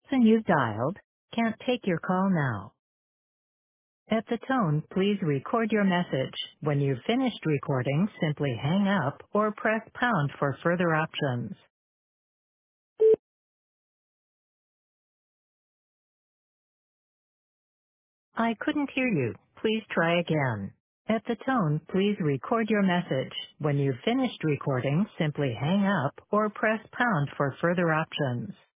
person you've dialed can't take your call now. At the tone, please record your message. When you've finished recording, simply hang up or press pound for further options. I couldn't hear you. Please try again. At the tone, please record your message. When you've finished recording, simply hang up or press pound for further options.